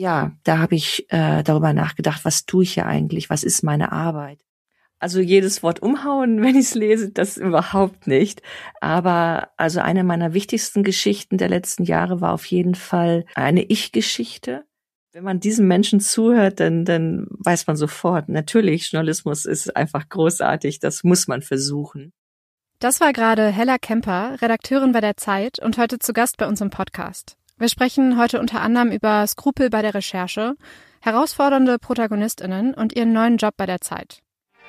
Ja, da habe ich darüber nachgedacht, was tue ich hier eigentlich, was ist meine Arbeit? Also jedes Wort umhauen, wenn ich es lese, das überhaupt nicht. Aber also eine meiner wichtigsten Geschichten der letzten Jahre war auf jeden Fall eine Ich-Geschichte. Wenn man diesen Menschen zuhört, dann weiß man sofort, natürlich, Journalismus ist einfach großartig, das muss man versuchen. Das war gerade Hella Kemper, Redakteurin bei der Zeit und heute zu Gast bei uns im Podcast. Wir sprechen heute unter anderem über Skrupel bei der Recherche, herausfordernde ProtagonistInnen und ihren neuen Job bei der Zeit.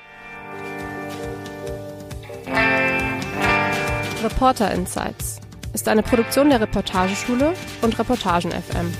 Reporter Insights ist eine Produktion der Reportageschule und Reportagen FM.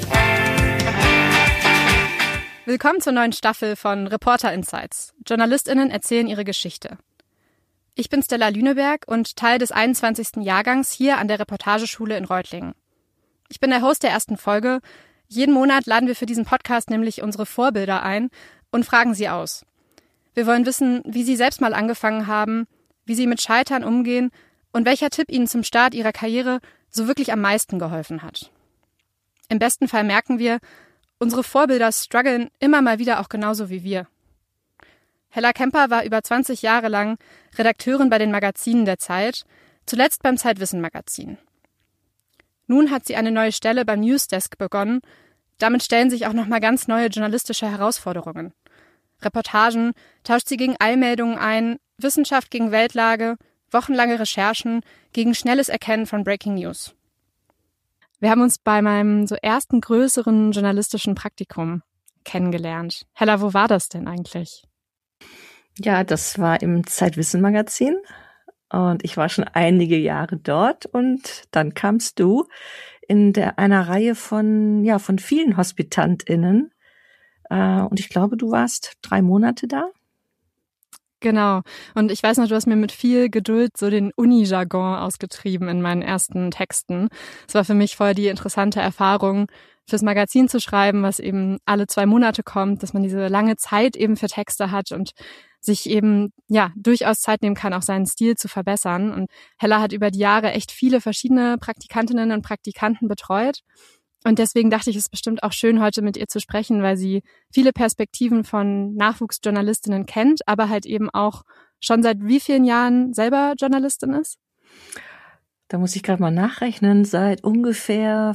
Willkommen zur neuen Staffel von Reporter Insights. JournalistInnen erzählen ihre Geschichte. Ich bin Stella Lüneberg und Teil des 21. Jahrgangs hier an der Reportageschule in Reutlingen. Ich bin der Host der ersten Folge. Jeden Monat laden wir für diesen Podcast nämlich unsere Vorbilder ein und fragen sie aus. Wir wollen wissen, wie sie selbst mal angefangen haben, wie sie mit Scheitern umgehen und welcher Tipp ihnen zum Start ihrer Karriere so wirklich am meisten geholfen hat. Im besten Fall merken wir, unsere Vorbilder strugglen immer mal wieder auch genauso wie wir. Hella Kemper war über 20 Jahre lang Redakteurin bei den Magazinen der Zeit, zuletzt beim Zeitwissen-Magazin. Nun hat sie eine neue Stelle beim Newsdesk begonnen. Damit stellen sich auch nochmal ganz neue journalistische Herausforderungen. Reportagen tauscht sie gegen Eilmeldungen ein, Wissenschaft gegen Weltlage, wochenlange Recherchen gegen schnelles Erkennen von Breaking News. Wir haben uns bei meinem so ersten größeren journalistischen Praktikum kennengelernt. Hella, wo war das denn eigentlich? Ja, das war im Zeitwissen-Magazin und ich war schon einige Jahre dort und dann kamst du in einer Reihe von vielen HospitantInnen und ich glaube, du warst 3 Monate da. Genau. Und ich weiß noch, du hast mir mit viel Geduld so den Uni-Jargon ausgetrieben in meinen ersten Texten. Es war für mich voll die interessante Erfahrung, fürs Magazin zu schreiben, was eben alle 2 Monate kommt, dass man diese lange Zeit eben für Texte hat und sich eben, durchaus Zeit nehmen kann, auch seinen Stil zu verbessern. Und Hella hat über die Jahre echt viele verschiedene Praktikantinnen und Praktikanten betreut. Und deswegen dachte ich, es ist bestimmt auch schön, heute mit ihr zu sprechen, weil sie viele Perspektiven von Nachwuchsjournalistinnen kennt, aber halt eben auch schon seit wie vielen Jahren selber Journalistin ist? Da muss ich gerade mal nachrechnen, seit ungefähr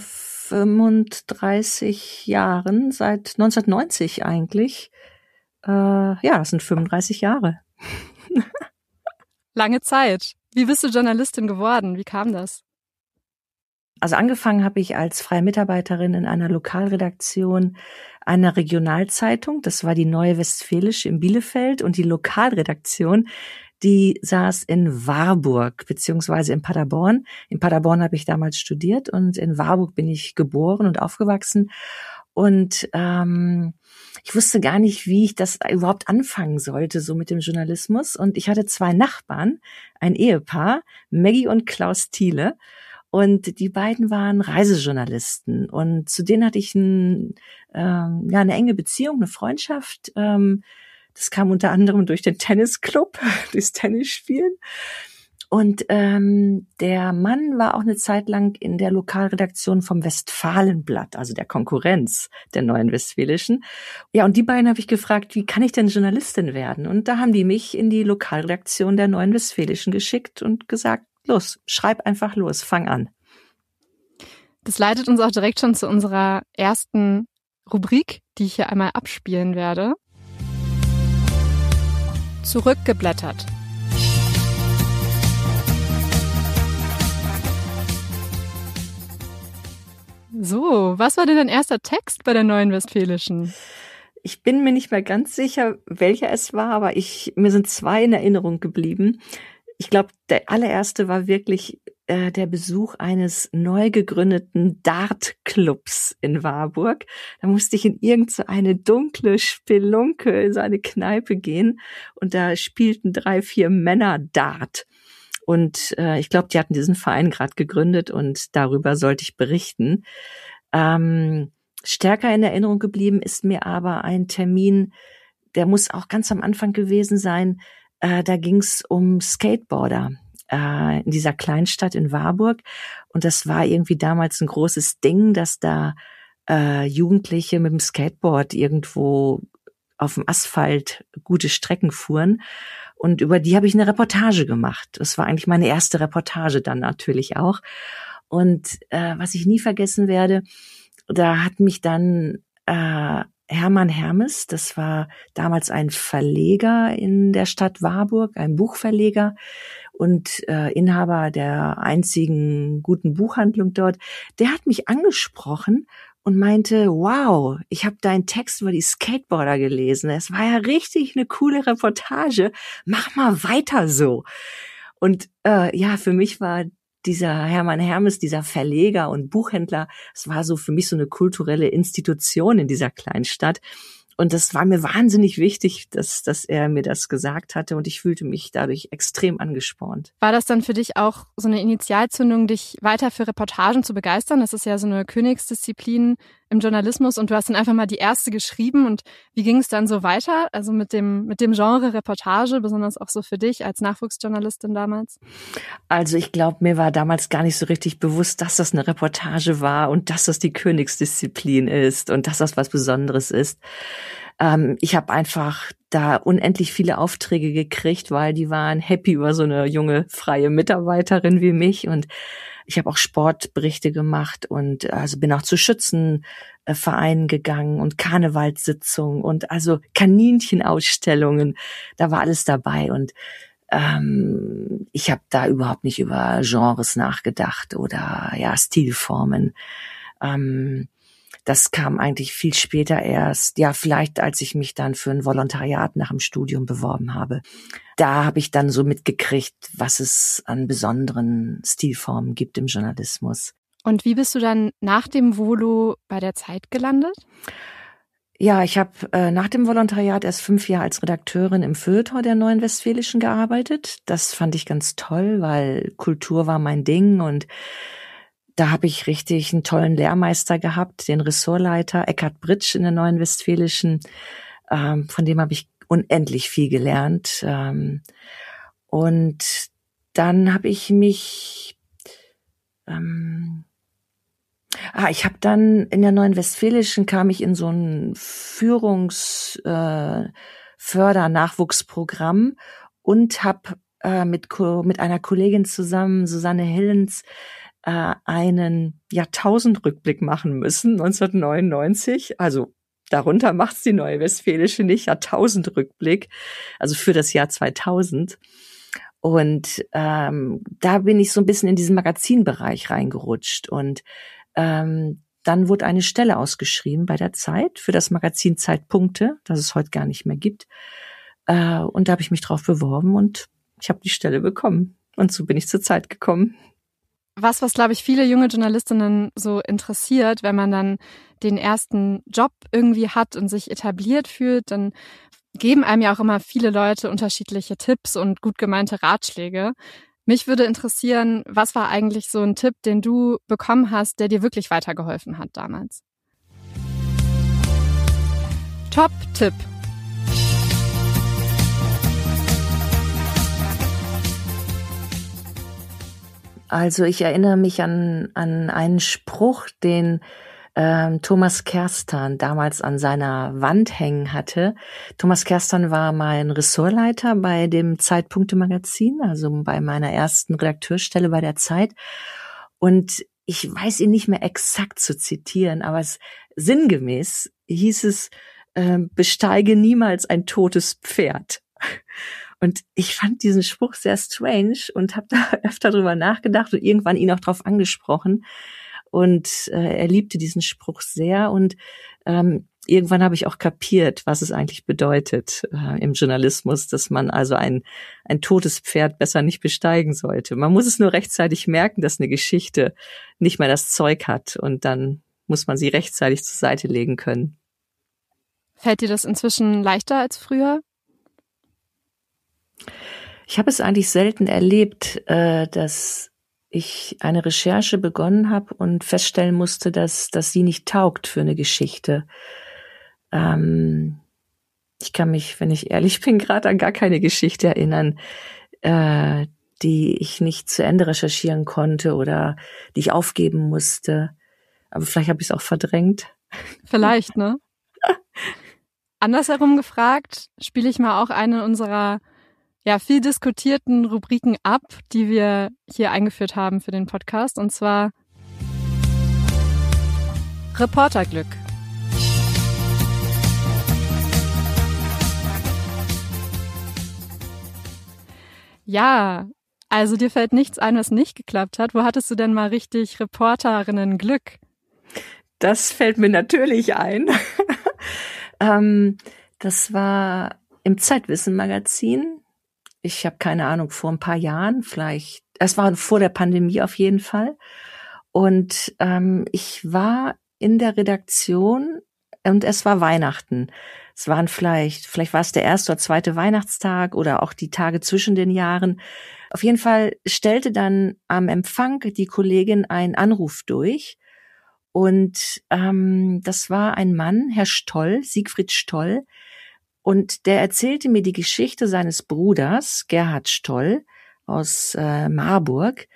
35 Jahren, seit 1990 eigentlich. Das sind 35 Jahre. Lange Zeit. Wie bist du Journalistin geworden? Wie kam das? Also angefangen habe ich als freie Mitarbeiterin in einer Lokalredaktion einer Regionalzeitung. Das war die Neue Westfälische in Bielefeld und die Lokalredaktion, die saß in Warburg beziehungsweise in Paderborn. In Paderborn habe ich damals studiert und in Warburg bin ich geboren und aufgewachsen. Und ich wusste gar nicht, wie ich das überhaupt anfangen sollte, so mit dem Journalismus. Und ich hatte 2 Nachbarn, ein Ehepaar, Maggie und Klaus Thiele. Und die beiden waren Reisejournalisten. Und zu denen hatte ich eine enge Beziehung, eine Freundschaft. Das kam unter anderem durch den Tennisclub, durchs Tennisspielen. Und der Mann war auch eine Zeit lang in der Lokalredaktion vom Westfalenblatt, also der Konkurrenz der Neuen Westfälischen. Ja, und die beiden habe ich gefragt, wie kann ich denn Journalistin werden? Und da haben die mich in die Lokalredaktion der Neuen Westfälischen geschickt und gesagt, los, schreib einfach los, fang an. Das leitet uns auch direkt schon zu unserer ersten Rubrik, die ich hier einmal abspielen werde. Zurückgeblättert. So, was war denn dein erster Text bei der Neuen Westfälischen? Ich bin mir nicht mehr ganz sicher, welcher es war, aber mir sind 2 in Erinnerung geblieben. Ich glaube, der allererste war wirklich der Besuch eines neu gegründeten Dart-Clubs in Warburg. Da musste ich in irgendeine dunkle Spelunke, in so eine Kneipe gehen und da spielten 3, 4 Männer Dart. Und ich glaube, die hatten diesen Verein gerade gegründet und darüber sollte ich berichten. Stärker in Erinnerung geblieben ist mir aber ein Termin, der muss auch ganz am Anfang gewesen sein. Da ging es um Skateboarder in dieser Kleinstadt in Warburg. Und das war irgendwie damals ein großes Ding, dass da Jugendliche mit dem Skateboard irgendwo auf dem Asphalt gute Strecken fuhren. Und über die habe ich eine Reportage gemacht. Das war eigentlich meine erste Reportage dann natürlich auch. Und was ich nie vergessen werde, da hat mich dann Hermann Hermes, das war damals ein Verleger in der Stadt Warburg, ein Buchverleger und Inhaber der einzigen guten Buchhandlung dort, der hat mich angesprochen und meinte, wow, ich habe deinen Text über die Skateboarder gelesen. Es war ja richtig eine coole Reportage. Mach mal weiter so. Und ja, für mich war dieser Hermann Hermes, dieser Verleger und Buchhändler, es war so für mich so eine kulturelle Institution in dieser kleinen Stadt. Und das war mir wahnsinnig wichtig, dass er mir das gesagt hatte und ich fühlte mich dadurch extrem angespornt. War das dann für dich auch so eine Initialzündung, dich weiter für Reportagen zu begeistern? Das ist ja so eine Königsdisziplin im Journalismus und du hast dann einfach mal die erste geschrieben und wie ging es dann so weiter? Also mit dem Genre Reportage, besonders auch so für dich als Nachwuchsjournalistin damals? Also ich glaube, mir war damals gar nicht so richtig bewusst, dass das eine Reportage war und dass das die Königsdisziplin ist und dass das was Besonderes ist. Ich habe einfach da unendlich viele Aufträge gekriegt, weil die waren happy über so eine junge, freie Mitarbeiterin wie mich. Und ich habe auch Sportberichte gemacht und also bin auch zu Schützenvereinen gegangen und Karnevalssitzungen und also Kaninchenausstellungen. Da war alles dabei und ich habe da überhaupt nicht über Genres nachgedacht oder ja Stilformen. Das kam eigentlich viel später erst, ja vielleicht als ich mich dann für ein Volontariat nach dem Studium beworben habe. Da habe ich dann so mitgekriegt, was es an besonderen Stilformen gibt im Journalismus. Und wie bist du dann nach dem Volo bei der Zeit gelandet? Ja, ich habe nach dem Volontariat erst 5 Jahre als Redakteurin im Feuilleton der Neuen Westfälischen gearbeitet. Das fand ich ganz toll, weil Kultur war mein Ding und da habe ich richtig einen tollen Lehrmeister gehabt, den Ressortleiter Eckhard Britsch in der Neuen Westfälischen. Von dem habe ich unendlich viel gelernt. Und dann habe ich mich ich habe dann in der Neuen Westfälischen kam ich in so ein Förder-Nachwuchsprogramm und habe mit einer Kollegin zusammen, Susanne Hillens, einen Jahrtausendrückblick machen müssen, 1999. Also darunter macht's die Neue Westfälische nicht, Jahrtausendrückblick, also für das Jahr 2000. Und da bin ich so ein bisschen in diesen Magazinbereich reingerutscht und dann wurde eine Stelle ausgeschrieben bei der Zeit für das Magazin Zeitpunkte, das es heute gar nicht mehr gibt. Und da habe ich mich drauf beworben und ich habe die Stelle bekommen. Und so bin ich zur Zeit gekommen. Was glaube ich, viele junge Journalistinnen so interessiert, wenn man dann den ersten Job irgendwie hat und sich etabliert fühlt, dann geben einem ja auch immer viele Leute unterschiedliche Tipps und gut gemeinte Ratschläge. Mich würde interessieren, was war eigentlich so ein Tipp, den du bekommen hast, der dir wirklich weitergeholfen hat damals? Top-Tipp. Also ich erinnere mich an einen Spruch, den Thomas Kerstan damals an seiner Wand hängen hatte. Thomas Kerstan war mein Ressortleiter bei dem Zeitpunkte-Magazin, also bei meiner ersten Redakteurstelle bei der Zeit. Und ich weiß ihn nicht mehr exakt zu zitieren, aber sinngemäß hieß es, besteige niemals ein totes Pferd. Und ich fand diesen Spruch sehr strange und habe da öfter drüber nachgedacht und irgendwann ihn auch drauf angesprochen. Und er liebte diesen Spruch sehr und irgendwann habe ich auch kapiert, was es eigentlich bedeutet im Journalismus, dass man also ein totes Pferd besser nicht besteigen sollte. Man muss es nur rechtzeitig merken, dass eine Geschichte nicht mehr das Zeug hat und dann muss man sie rechtzeitig zur Seite legen können. Fällt dir das inzwischen leichter als früher? Ich habe es eigentlich selten erlebt, dass ich eine Recherche begonnen habe und feststellen musste, dass sie nicht taugt für eine Geschichte. Ich kann mich, wenn ich ehrlich bin, gerade an gar keine Geschichte erinnern, die ich nicht zu Ende recherchieren konnte oder die ich aufgeben musste. Aber vielleicht habe ich es auch verdrängt. Vielleicht, ne? Andersherum gefragt, spiele ich mal auch eine unserer viel diskutierten Rubriken ab, die wir hier eingeführt haben für den Podcast, und zwar Reporterglück. Ja, also dir fällt nichts ein, was nicht geklappt hat. Wo hattest du denn mal richtig Reporterinnen-Glück? Das fällt mir natürlich ein. Das war im Zeitwissen-Magazin. Ich habe keine Ahnung, vor ein paar Jahren vielleicht. Es war vor der Pandemie auf jeden Fall. Und ich war in der Redaktion und es war Weihnachten. Es waren vielleicht war es der erste oder zweite Weihnachtstag oder auch die Tage zwischen den Jahren. Auf jeden Fall stellte dann am Empfang die Kollegin einen Anruf durch. Und das war ein Mann, Herr Stoll, Siegfried Stoll. Und der erzählte mir die Geschichte seines Bruders, Gerhard Stoll, aus Marburg,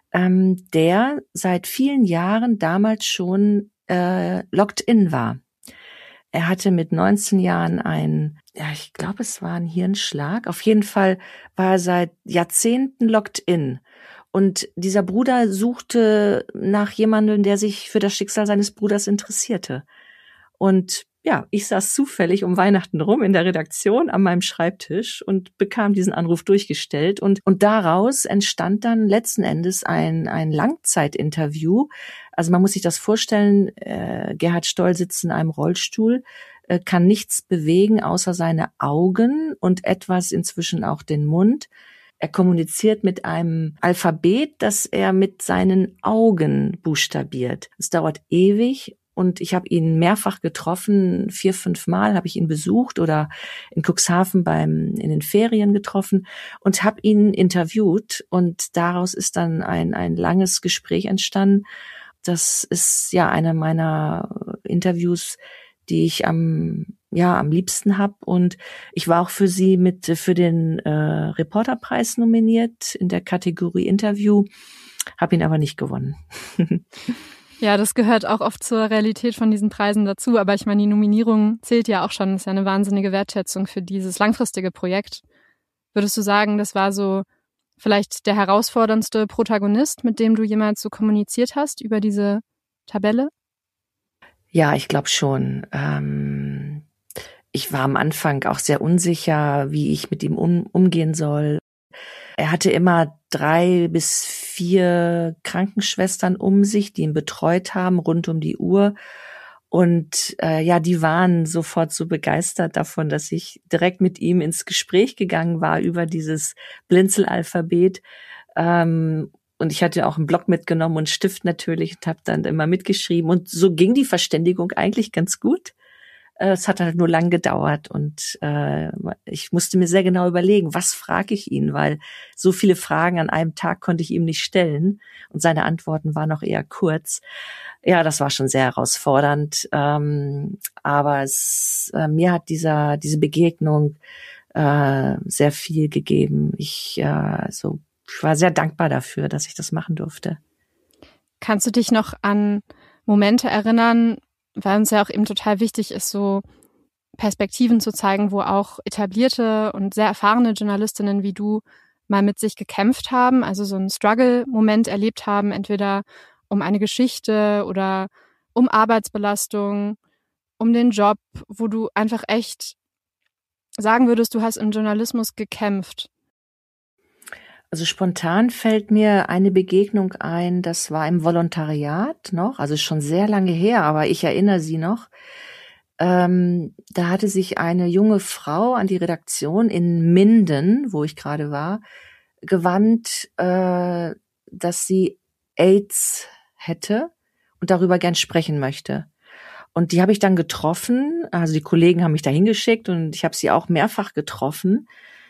der seit vielen Jahren damals schon locked in war. Er hatte mit 19 Jahren ich glaube, es war ein Hirnschlag. Auf jeden Fall war er seit Jahrzehnten locked in. Und dieser Bruder suchte nach jemandem, der sich für das Schicksal seines Bruders interessierte. Und ja, ich saß zufällig um Weihnachten rum in der Redaktion an meinem Schreibtisch und bekam diesen Anruf durchgestellt. Und daraus entstand dann letzten Endes ein Langzeitinterview. Also man muss sich das vorstellen, Gerhard Stoll sitzt in einem Rollstuhl, kann nichts bewegen außer seine Augen und etwas inzwischen auch den Mund. Er kommuniziert mit einem Alphabet, das er mit seinen Augen buchstabiert. Es dauert ewig und ich habe ihn mehrfach getroffen, 4, 5 Mal habe ich ihn besucht oder in Cuxhaven in den Ferien getroffen und habe ihn interviewt und daraus ist dann ein langes Gespräch entstanden. Das ist ja einer meiner Interviews, die ich am liebsten habe. Und ich war auch für den Reporterpreis nominiert in der Kategorie Interview, habe ihn aber nicht gewonnen. Ja, das gehört auch oft zur Realität von diesen Preisen dazu. Aber ich meine, die Nominierung zählt ja auch schon. Das ist ja eine wahnsinnige Wertschätzung für dieses langfristige Projekt. Würdest du sagen, das war so vielleicht der herausforderndste Protagonist, mit dem du jemals so kommuniziert hast über diese Tabelle? Ja, ich glaube schon. Ich war am Anfang auch sehr unsicher, wie ich mit ihm umgehen soll. Er hatte immer 3 bis 4 Krankenschwestern um sich, die ihn betreut haben, rund um die Uhr. Und die waren sofort so begeistert davon, dass ich direkt mit ihm ins Gespräch gegangen war über dieses Blinzelalphabet. Und ich hatte auch einen Block mitgenommen und einen Stift natürlich und habe dann immer mitgeschrieben. Und so ging die Verständigung eigentlich ganz gut. Es hat halt nur lang gedauert und ich musste mir sehr genau überlegen, was frage ich ihn, weil so viele Fragen an einem Tag konnte ich ihm nicht stellen und seine Antworten waren noch eher kurz. Ja, das war schon sehr herausfordernd, aber mir hat diese Begegnung sehr viel gegeben. Ich war sehr dankbar dafür, dass ich das machen durfte. Kannst du dich noch an Momente erinnern, weil uns ja auch eben total wichtig ist, so Perspektiven zu zeigen, wo auch etablierte und sehr erfahrene Journalistinnen wie du mal mit sich gekämpft haben, also so einen Struggle-Moment erlebt haben, entweder um eine Geschichte oder um Arbeitsbelastung, um den Job, wo du einfach echt sagen würdest, du hast im Journalismus gekämpft? Also spontan fällt mir eine Begegnung ein, das war im Volontariat noch, also schon sehr lange her, aber ich erinnere sie noch. Da hatte sich eine junge Frau an die Redaktion in Minden, wo ich gerade war, gewandt, dass sie AIDS hätte und darüber gern sprechen möchte. Und die habe ich dann getroffen, also die Kollegen haben mich da hingeschickt und ich habe sie auch mehrfach getroffen.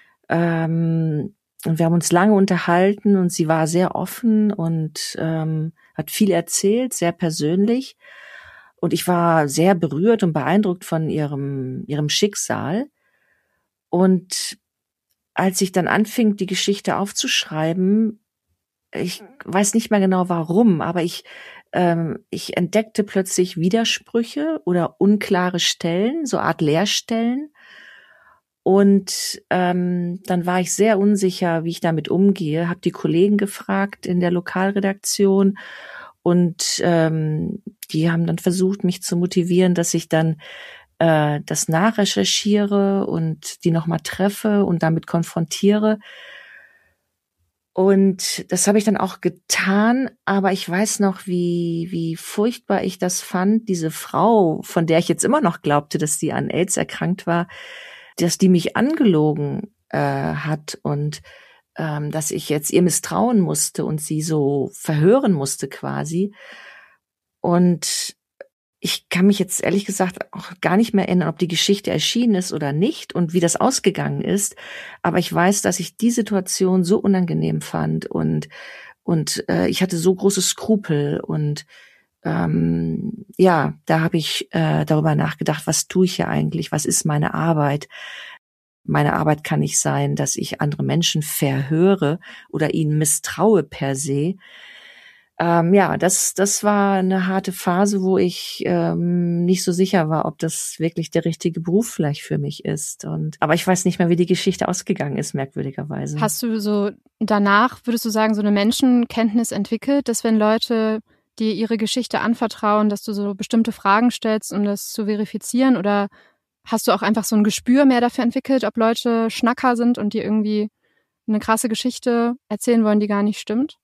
Und wir haben uns lange unterhalten und sie war sehr offen und hat viel erzählt, sehr persönlich. Und ich war sehr berührt und beeindruckt von ihrem Schicksal. Und als ich dann anfing, die Geschichte aufzuschreiben, ich weiß nicht mehr genau warum, aber ich ich entdeckte plötzlich Widersprüche oder unklare Stellen, so Art Leerstellen. Und dann war ich sehr unsicher, wie ich damit umgehe, habe die Kollegen gefragt in der Lokalredaktion und die haben dann versucht, mich zu motivieren, dass ich dann das nachrecherchiere und die nochmal treffe und damit konfrontiere. Und das habe ich dann auch getan, aber ich weiß noch, wie furchtbar ich das fand, diese Frau, von der ich jetzt immer noch glaubte, dass sie an AIDS erkrankt war, dass die mich angelogen hat und dass ich jetzt ihr misstrauen musste und sie so verhören musste quasi. Und ich kann mich jetzt ehrlich gesagt auch gar nicht mehr erinnern, ob die Geschichte erschienen ist oder nicht und wie das ausgegangen ist. Aber ich weiß, dass ich die Situation so unangenehm fand und ich hatte so große Skrupel und ja, da habe ich darüber nachgedacht, was tue ich hier eigentlich? Was ist meine Arbeit? Meine Arbeit kann nicht sein, dass ich andere Menschen verhöre oder ihnen misstraue per se. Ja, das war eine harte Phase, wo ich nicht so sicher war, ob das wirklich der richtige Beruf vielleicht für mich ist. Aber ich weiß nicht mehr, wie die Geschichte ausgegangen ist, merkwürdigerweise. Hast du so danach, würdest du sagen, so eine Menschenkenntnis entwickelt, dass wenn Leute dir ihre Geschichte anvertrauen, dass du so bestimmte Fragen stellst, um das zu verifizieren? Oder hast du auch einfach so ein Gespür mehr dafür entwickelt, ob Leute Schnacker sind und dir irgendwie eine krasse Geschichte erzählen wollen, die gar nicht stimmt?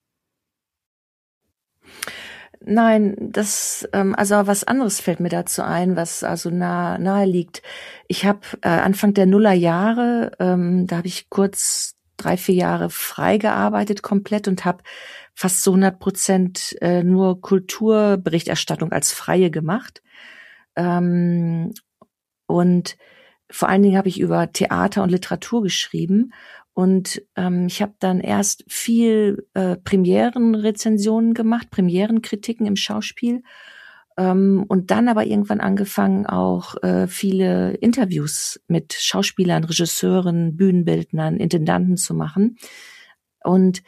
Nein, also was anderes fällt mir dazu ein, was also nahe liegt. Ich habe Anfang der Nullerjahre, da habe ich kurz 3-4 Jahre frei gearbeitet komplett und habe fast zu 100% nur Kulturberichterstattung als Freie gemacht. Und vor allen Dingen habe ich über Theater und Literatur geschrieben. Und ich habe dann erst viel Premierenrezensionen gemacht, Premierenkritiken im Schauspiel. Und dann aber irgendwann angefangen, auch viele Interviews mit Schauspielern, Regisseuren, Bühnenbildnern, Intendanten zu machen. Und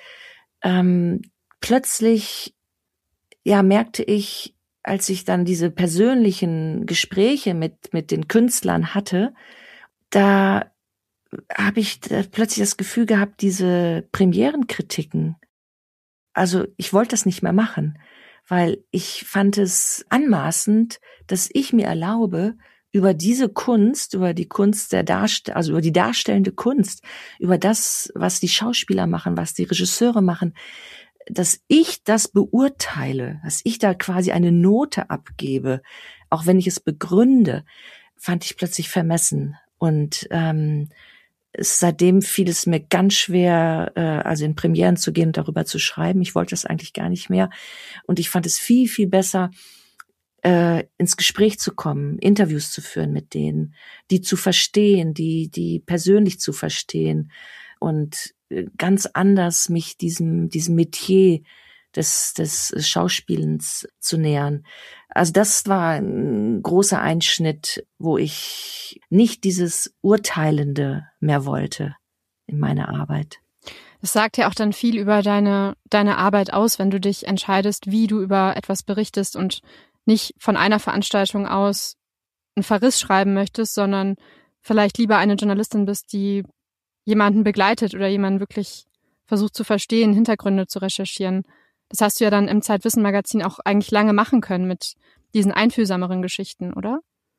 plötzlich merkte ich, als ich dann diese persönlichen Gespräche mit den Künstlern hatte, da habe ich plötzlich das Gefühl gehabt, diese Premierenkritiken, also ich wollte das nicht mehr machen, weil ich fand es anmaßend, dass ich mir erlaube, über diese Kunst, über die Kunst also über die darstellende Kunst, über das, was die Schauspieler machen, was die Regisseure machen, dass ich das beurteile, dass ich da quasi eine Note abgebe, auch wenn ich es begründe, fand ich plötzlich vermessen. Und seitdem fiel es mir ganz schwer, also in Premieren zu gehen und darüber zu schreiben. Ich wollte das eigentlich gar nicht mehr. Und ich fand es viel, viel besser, ins Gespräch zu kommen, Interviews zu führen mit denen, die zu verstehen, die persönlich zu verstehen und ganz anders mich diesem Metier des Schauspielens zu nähern. Also das war ein großer Einschnitt, wo ich nicht dieses Urteilende mehr wollte in meiner Arbeit. Das sagt ja auch dann viel über deine Arbeit aus, wenn du dich entscheidest, wie du über etwas berichtest und nicht von einer Veranstaltung aus einen Verriss schreiben möchtest, sondern vielleicht lieber eine Journalistin bist, die jemanden begleitet oder jemanden wirklich versucht zu verstehen, Hintergründe zu recherchieren. Das hast du ja dann im Zeitwissen-Magazin auch eigentlich lange machen können mit diesen einfühlsameren Geschichten, oder?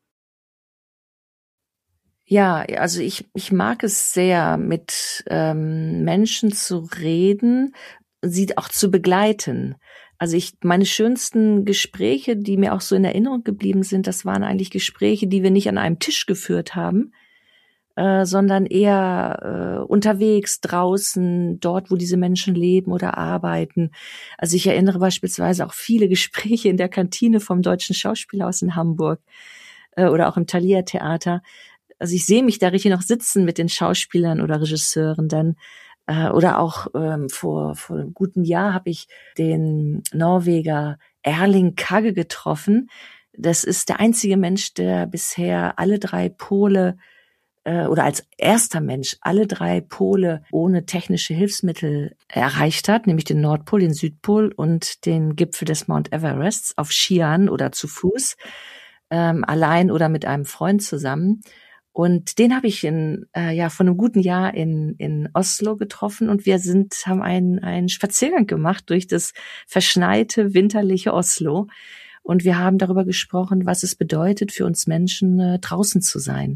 Ja, also ich mag es sehr, mit Menschen zu reden, sie auch zu begleiten. Also meine schönsten Gespräche, die mir auch so in Erinnerung geblieben sind, das waren eigentlich Gespräche, die wir nicht an einem Tisch geführt haben, sondern eher unterwegs, draußen, dort, wo diese Menschen leben oder arbeiten. Also ich erinnere beispielsweise auch viele Gespräche in der Kantine vom Deutschen Schauspielhaus in Hamburg oder auch im Thalia Theater. Also ich sehe mich da richtig noch sitzen mit den Schauspielern oder Regisseuren dann. Oder auch vor einem guten Jahr habe ich den Norweger Erling Kagge getroffen. Das ist der einzige Mensch, der bisher alle 3 Pole oder als erster Mensch alle 3 Pole ohne technische Hilfsmittel erreicht hat, nämlich den Nordpol, den Südpol und den Gipfel des Mount Everest auf Skiern oder zu Fuß, allein oder mit einem Freund zusammen. Und den habe ich vor einem guten Jahr in Oslo getroffen und wir haben einen Spaziergang gemacht durch das verschneite, winterliche Oslo. Und wir haben darüber gesprochen, was es bedeutet für uns Menschen, draußen zu sein.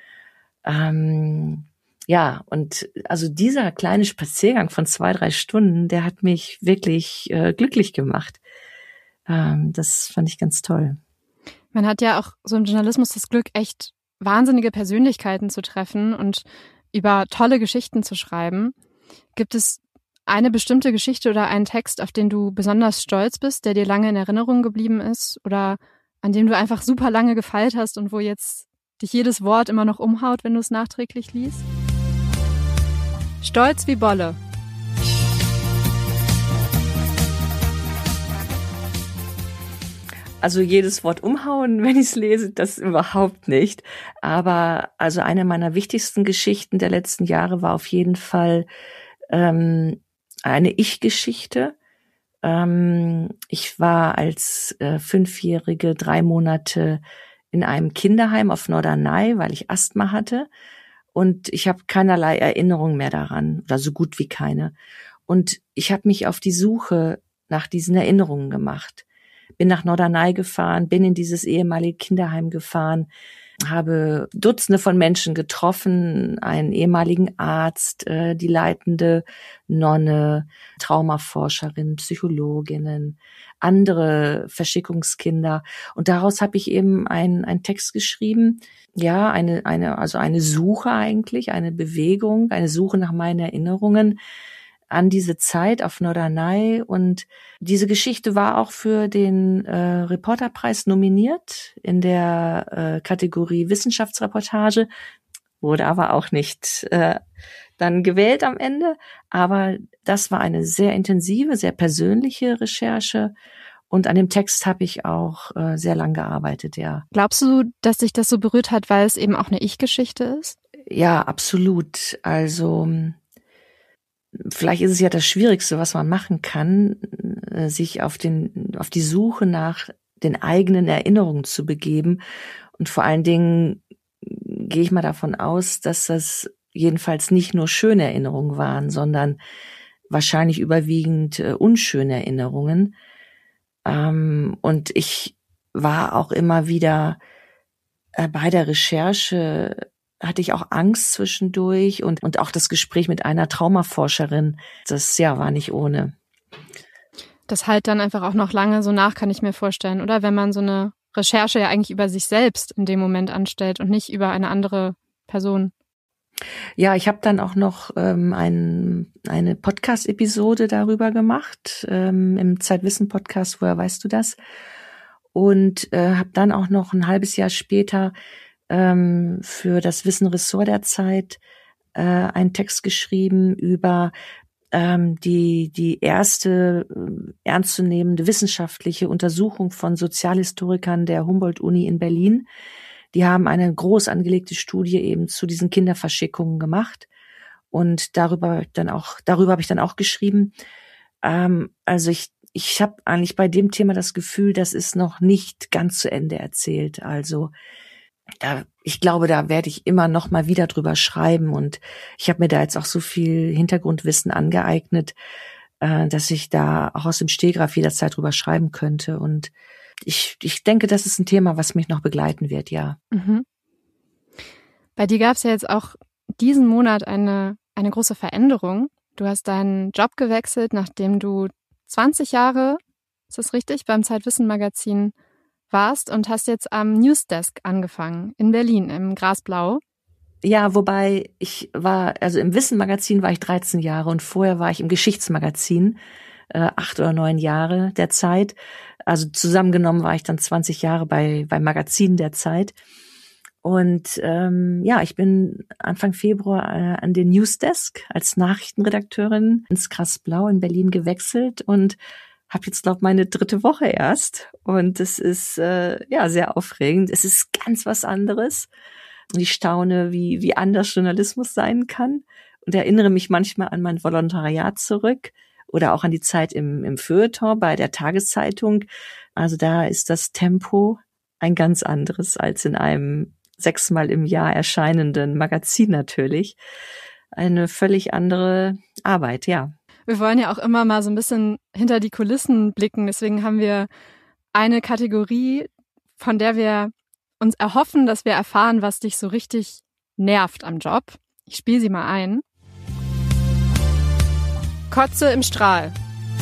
Und also dieser kleine Spaziergang von 2-3 Stunden, der hat mich wirklich glücklich gemacht. Das fand ich ganz toll. Man hat ja auch so im Journalismus das Glück, echt wahnsinnige Persönlichkeiten zu treffen und über tolle Geschichten zu schreiben. Gibt es eine bestimmte Geschichte oder einen Text, auf den du besonders stolz bist, der dir lange in Erinnerung geblieben ist oder an dem du einfach super lange gefeilt hast und wo jetzt dich jedes Wort immer noch umhaut, wenn du es nachträglich liest? Stolz wie Bolle. Also jedes Wort umhauen, wenn ich es lese, das überhaupt nicht. Aber also eine meiner wichtigsten Geschichten der letzten Jahre war auf jeden Fall eine Ich-Geschichte. Ich war als 5-Jährige 3 Monate in einem Kinderheim auf Norderney, weil ich Asthma hatte. Und ich habe keinerlei Erinnerung mehr daran, oder so gut wie keine. Und ich habe mich auf die Suche nach diesen Erinnerungen gemacht. Bin nach Norderney gefahren, bin in dieses ehemalige Kinderheim gefahren, habe Dutzende von Menschen getroffen, einen ehemaligen Arzt, die leitende Nonne, Traumaforscherin, Psychologinnen, andere Verschickungskinder. Und daraus habe ich eben einen Text geschrieben, ja, eine Suche eigentlich, eine Bewegung, eine Suche nach meinen Erinnerungen an diese Zeit auf Norderney. Und diese Geschichte war auch für den Reporterpreis nominiert in der Kategorie Wissenschaftsreportage, wurde aber auch nicht dann gewählt am Ende. Aber das war eine sehr intensive, sehr persönliche Recherche. Und an dem Text habe ich auch sehr lang gearbeitet, ja. Glaubst du, dass dich das so berührt hat, weil es eben auch eine Ich-Geschichte ist? Ja, absolut. Also vielleicht ist es ja das Schwierigste, was man machen kann, sich auf die Suche nach den eigenen Erinnerungen zu begeben. Und vor allen Dingen gehe ich mal davon aus, dass das jedenfalls nicht nur schöne Erinnerungen waren, sondern wahrscheinlich überwiegend unschöne Erinnerungen. Und ich war auch immer wieder bei der Recherche, hatte ich auch Angst zwischendurch und auch das Gespräch mit einer Traumaforscherin, das war nicht ohne. Das halt dann einfach auch noch lange so nach, kann ich mir vorstellen, oder? Wenn man so eine Recherche ja eigentlich über sich selbst in dem Moment anstellt und nicht über eine andere Person. Ja, ich habe dann auch noch eine Podcast-Episode darüber gemacht, im Zeitwissen-Podcast, woher weißt du das? Und habe dann auch noch ein halbes Jahr später für das Wissen-Ressort der Zeit einen Text geschrieben über die erste ernstzunehmende wissenschaftliche Untersuchung von Sozialhistorikern der Humboldt-Uni in Berlin. Die haben eine groß angelegte Studie eben zu diesen Kinderverschickungen gemacht. Und darüber habe ich dann auch geschrieben. Also ich habe eigentlich bei dem Thema das Gefühl, das ist noch nicht ganz zu Ende erzählt. Also ich glaube, da werde ich immer noch mal wieder drüber schreiben. Und ich habe mir da jetzt auch so viel Hintergrundwissen angeeignet, dass ich da auch aus dem Stegreif jederzeit drüber schreiben könnte. Und ich denke, das ist ein Thema, was mich noch begleiten wird, ja. Mhm. Bei dir gab es ja jetzt auch diesen Monat eine große Veränderung. Du hast deinen Job gewechselt, nachdem du 20 Jahre, ist das richtig, beim Zeitwissen-Magazin warst und hast jetzt am Newsdesk angefangen in Berlin im Grasblau. Ja, wobei im Wissen-Magazin war ich 13 Jahre und vorher war ich im Geschichtsmagazin 8 oder 9 Jahre der Zeit. Also zusammengenommen war ich dann 20 Jahre bei Magazinen der Zeit. Und ich bin Anfang Februar an den Newsdesk als Nachrichtenredakteurin ins Grasblau in Berlin gewechselt und habe jetzt, glaube ich, meine 3. Woche erst. Und es ist sehr aufregend. Es ist ganz was anderes. Und ich staune, wie anders Journalismus sein kann und erinnere mich manchmal an mein Volontariat zurück oder auch an die Zeit im Feuilleton bei der Tageszeitung. Also da ist das Tempo ein ganz anderes als in einem 6-mal im Jahr erscheinenden Magazin natürlich. Eine völlig andere Arbeit, ja. Wir wollen ja auch immer mal so ein bisschen hinter die Kulissen blicken. Deswegen haben wir eine Kategorie, von der wir uns erhoffen, dass wir erfahren, was dich so richtig nervt am Job. Ich spiele sie mal ein. Kotze im Strahl.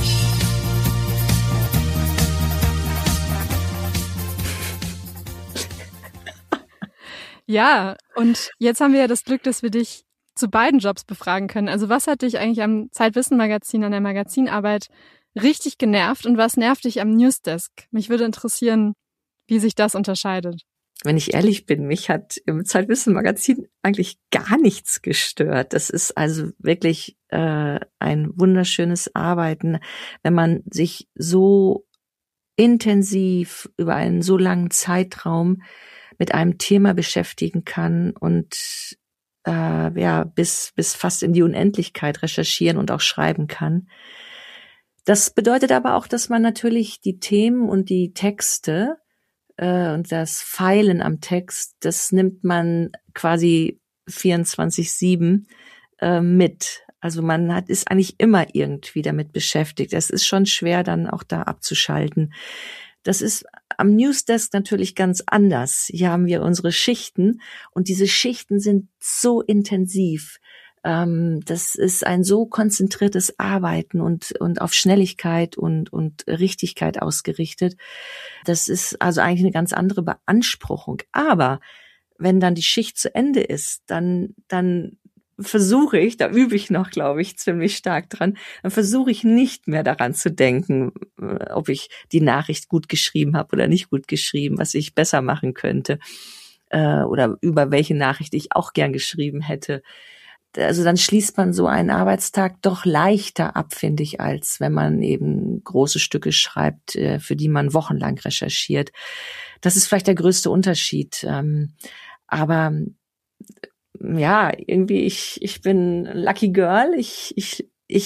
Ja, und jetzt haben wir ja das Glück, dass wir dich zu beiden Jobs befragen können. Also was hat dich eigentlich am Zeitwissen-Magazin, an der Magazinarbeit richtig genervt und was nervt dich am Newsdesk? Mich würde interessieren, wie sich das unterscheidet. Wenn ich ehrlich bin, mich hat im Zeitwissen-Magazin eigentlich gar nichts gestört. Das ist also wirklich ein wunderschönes Arbeiten, wenn man sich so intensiv über einen so langen Zeitraum mit einem Thema beschäftigen kann und bis fast in die Unendlichkeit recherchieren und auch schreiben kann. Das bedeutet aber auch, dass man natürlich die Themen und die Texte und das Feilen am Text, das nimmt man quasi 24/7 mit. Also man ist eigentlich immer irgendwie damit beschäftigt. Es ist schon schwer, dann auch da abzuschalten. Das ist am Newsdesk natürlich ganz anders. Hier haben wir unsere Schichten und diese Schichten sind so intensiv. Das ist ein so konzentriertes Arbeiten und auf Schnelligkeit und Richtigkeit ausgerichtet. Das ist also eigentlich eine ganz andere Beanspruchung. Aber wenn dann die Schicht zu Ende ist, dann versuche ich, da übe ich noch, glaube ich, ziemlich stark dran, dann versuche ich nicht mehr daran zu denken, ob ich die Nachricht gut geschrieben habe oder nicht gut geschrieben, was ich besser machen könnte oder über welche Nachricht ich auch gern geschrieben hätte. Also dann schließt man so einen Arbeitstag doch leichter ab, finde ich, als wenn man eben große Stücke schreibt, für die man wochenlang recherchiert. Das ist vielleicht der größte Unterschied. Aber ja, irgendwie ich bin Lucky Girl. Ich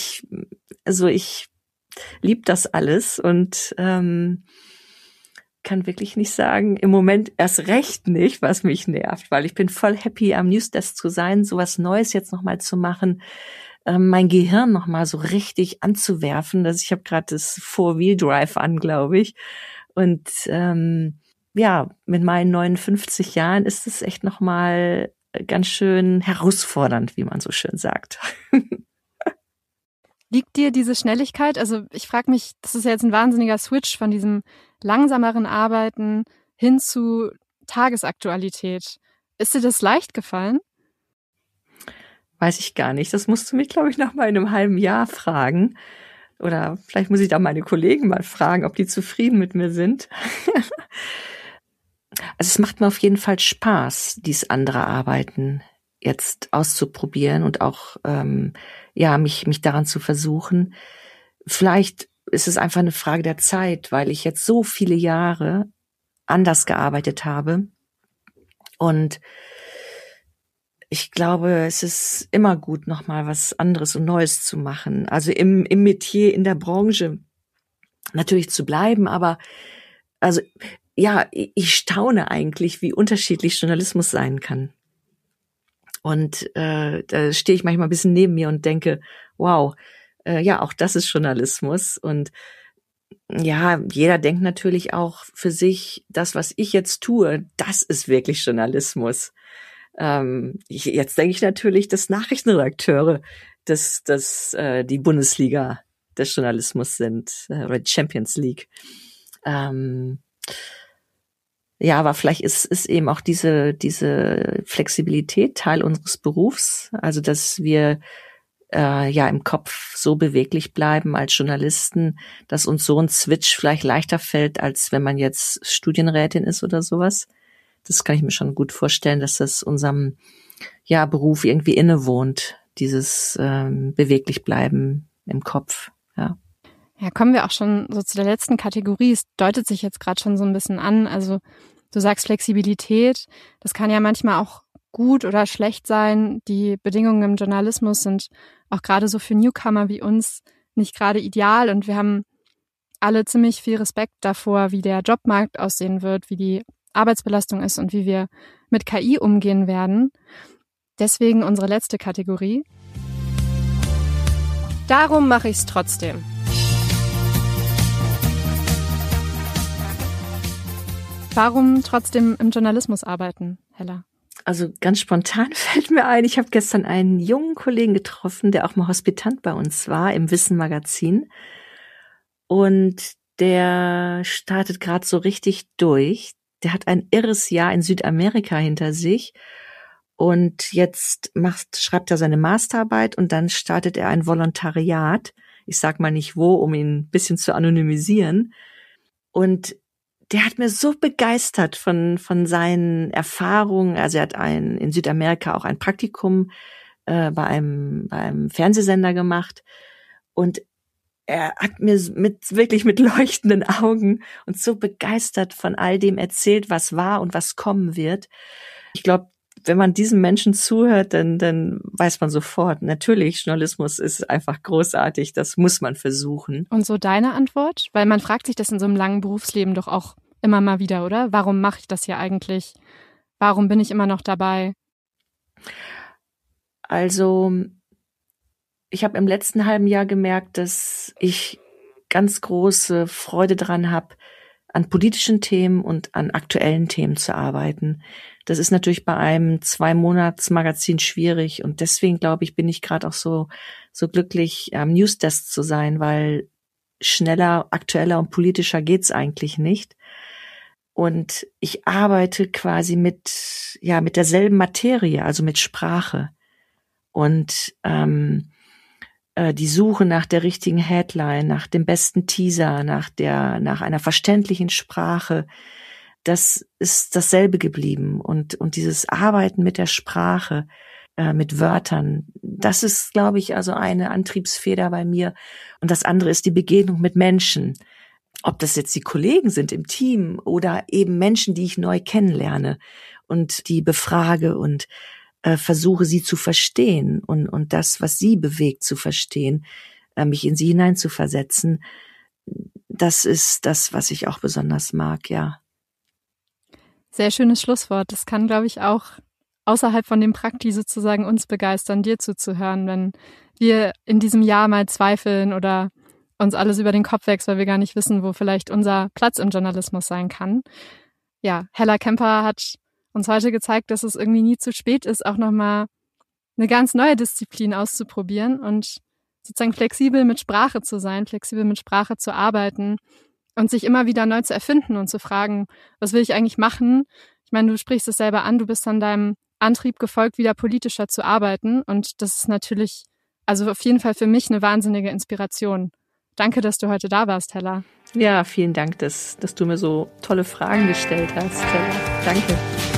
lieb das alles und kann wirklich nicht sagen, im Moment erst recht nicht, was mich nervt, weil ich bin voll happy, am Newsdesk zu sein, sowas Neues jetzt nochmal zu machen, mein Gehirn nochmal so richtig anzuwerfen. Ich habe gerade das Four-Wheel-Drive an, glaube ich. Und ja, mit meinen 59 Jahren ist es echt nochmal ganz schön herausfordernd, wie man so schön sagt. Liegt dir diese Schnelligkeit? Also ich frage mich, das ist ja jetzt ein wahnsinniger Switch von diesem langsameren Arbeiten hin zu Tagesaktualität. Ist dir das leicht gefallen? Weiß ich gar nicht. Das musst du mich, glaube ich, noch mal in einem halben Jahr fragen. Oder vielleicht muss ich da meine Kollegen mal fragen, ob die zufrieden mit mir sind. Also es macht mir auf jeden Fall Spaß, dieses andere Arbeiten jetzt auszuprobieren und auch mich daran zu versuchen. Vielleicht ist es einfach eine Frage der Zeit, weil ich jetzt so viele Jahre anders gearbeitet habe. Und ich glaube, es ist immer gut, nochmal was anderes und Neues zu machen. Also im Metier, in der Branche natürlich zu bleiben, aber also ja, ich staune eigentlich, wie unterschiedlich Journalismus sein kann. Und da stehe ich manchmal ein bisschen neben mir und denke, wow, ja, auch das ist Journalismus. Und ja, jeder denkt natürlich auch für sich, das, was ich jetzt tue, das ist wirklich Journalismus. Jetzt denke ich natürlich, dass Nachrichtenredakteure die Bundesliga des Journalismus sind oder die Champions League. Ja, aber vielleicht ist eben auch diese Flexibilität Teil unseres Berufs, also dass wir im Kopf so beweglich bleiben als Journalisten, dass uns so ein Switch vielleicht leichter fällt, als wenn man jetzt Studienrätin ist oder sowas. Das kann ich mir schon gut vorstellen, dass das unserem Beruf irgendwie innewohnt, dieses beweglich bleiben im Kopf. Ja. Ja, kommen wir auch schon so zu der letzten Kategorie. Es deutet sich jetzt gerade schon so ein bisschen an. Also du sagst Flexibilität. Das kann ja manchmal auch gut oder schlecht sein. Die Bedingungen im Journalismus sind auch gerade so für Newcomer wie uns nicht gerade ideal und wir haben alle ziemlich viel Respekt davor, wie der Jobmarkt aussehen wird, wie die Arbeitsbelastung ist und wie wir mit KI umgehen werden. Deswegen unsere letzte Kategorie. Darum mache ich's trotzdem. Warum trotzdem im Journalismus arbeiten, Hella? Also ganz spontan fällt mir ein, ich habe gestern einen jungen Kollegen getroffen, der auch mal Hospitant bei uns war im Wissen-Magazin. Und der startet gerade so richtig durch. Der hat ein irres Jahr in Südamerika hinter sich. Und jetzt schreibt er seine Masterarbeit und dann startet er ein Volontariat. Ich sag mal nicht wo, um ihn ein bisschen zu anonymisieren. Und der hat mir so begeistert von seinen Erfahrungen. Also er hat in Südamerika auch ein Praktikum bei einem Fernsehsender gemacht. Und er hat mir wirklich mit leuchtenden Augen und so begeistert von all dem erzählt, was war und was kommen wird. Ich glaube, wenn man diesen Menschen zuhört, dann weiß man sofort, natürlich, Journalismus ist einfach großartig, das muss man versuchen. Und so deine Antwort? Weil man fragt sich das in so einem langen Berufsleben doch auch immer mal wieder, oder? Warum mache ich das hier eigentlich? Warum bin ich immer noch dabei? Also, ich habe im letzten halben Jahr gemerkt, dass ich ganz große Freude dran habe, an politischen Themen und an aktuellen Themen zu arbeiten. Das ist natürlich bei einem 2-Monats-Magazin schwierig und deswegen, glaube ich, bin ich gerade auch so glücklich, am Newsdesk zu sein, weil schneller, aktueller und politischer geht's eigentlich nicht. Und ich arbeite quasi mit derselben Materie, also mit Sprache. Und die Suche nach der richtigen Headline, nach dem besten Teaser, nach einer verständlichen Sprache, das ist dasselbe geblieben. Und dieses Arbeiten mit der Sprache, mit Wörtern, das ist, glaube ich, also eine Antriebsfeder bei mir. Und das andere ist die Begegnung mit Menschen. Ob das jetzt die Kollegen sind im Team oder eben Menschen, die ich neu kennenlerne und die befrage und versuche, sie zu verstehen und das, was sie bewegt, zu verstehen, mich in sie hineinzuversetzen. Das ist das, was ich auch besonders mag, ja. Sehr schönes Schlusswort. Das kann, glaube ich, auch außerhalb von dem Prakti sozusagen uns begeistern, dir zuzuhören, wenn wir in diesem Jahr mal zweifeln oder uns alles über den Kopf wächst, weil wir gar nicht wissen, wo vielleicht unser Platz im Journalismus sein kann. Ja, Hella Kemper hat uns heute gezeigt, dass es irgendwie nie zu spät ist, auch nochmal eine ganz neue Disziplin auszuprobieren und sozusagen flexibel mit Sprache zu sein, flexibel mit Sprache zu arbeiten und sich immer wieder neu zu erfinden und zu fragen, was will ich eigentlich machen? Ich meine, du sprichst es selber an, du bist dann deinem Antrieb gefolgt, wieder politischer zu arbeiten und das ist natürlich, also auf jeden Fall für mich eine wahnsinnige Inspiration. Danke, dass du heute da warst, Hella. Ja, vielen Dank, dass du mir so tolle Fragen gestellt hast, Hella. Danke.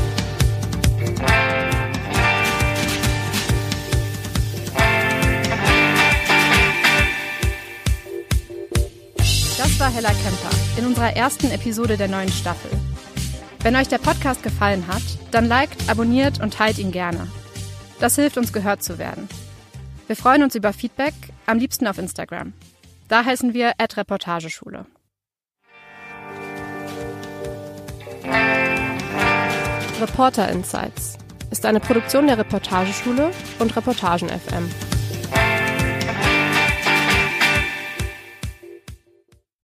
Das war Hella Kemper in unserer ersten Episode der neuen Staffel. Wenn euch der Podcast gefallen hat, dann liked, abonniert und teilt ihn gerne. Das hilft uns, gehört zu werden. Wir freuen uns über Feedback, am liebsten auf Instagram. Da heißen wir @Reportageschule. Reporter Insights ist eine Produktion der Reportageschule und Reportagen FM.